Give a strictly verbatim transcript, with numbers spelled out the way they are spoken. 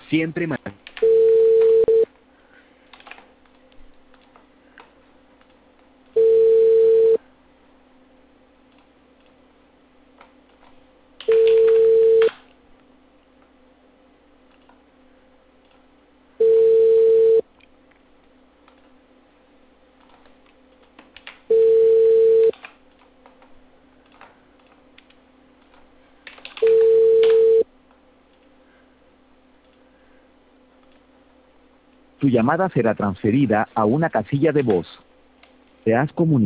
Siempre más. Tu llamada será transferida a una casilla de voz. Te has comunicado.